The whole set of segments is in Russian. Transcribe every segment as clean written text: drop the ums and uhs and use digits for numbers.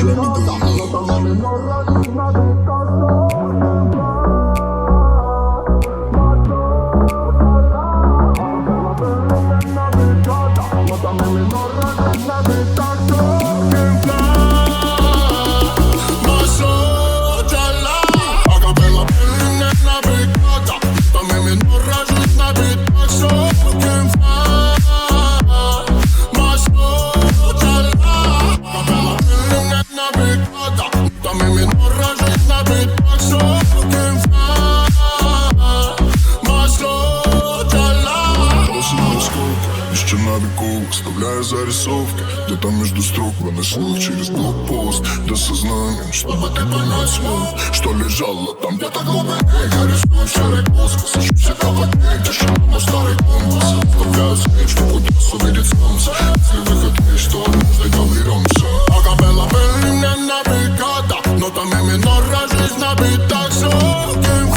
Вставляя зарисовки, где-то между строк выносил их через блокпост до сознания, чтобы ты понять смог, что лежало там где-то глубоко. Я рискую серый космос, ищу себя в огне, тишина, но старый компас. Вставляю свет, что пытался увидеть солнце. Если выход есть, то однажды доберемся. Акапелла, пыльная бригада, нотами минора, жизнь набита соким.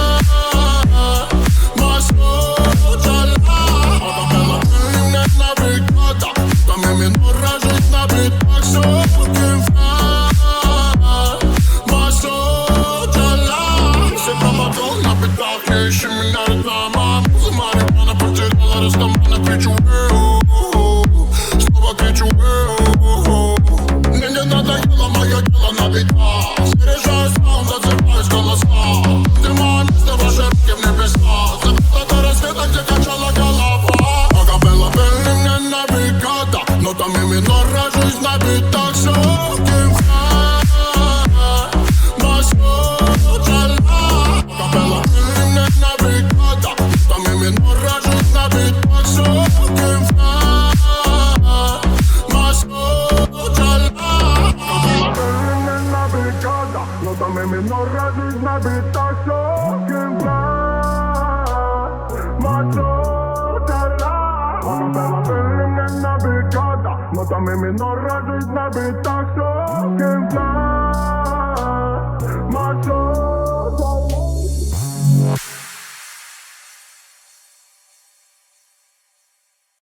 Ищи меня реклама, муза марихуана потеряла растамана, кричу снова кричу Мне не надоело, мое тело набито. Заряжаю саунд, зацепляюсь голоса. Снимаю место, ваши руки в небеса. Закрыто до рассвета, где качала голова. Акапелла, пыльная бригада, нотами минора, жизнь набита соким. Нотами минора, жизнь набита соким. Акапелла, пыльная бригада, нотами минора, жизнь набита соким.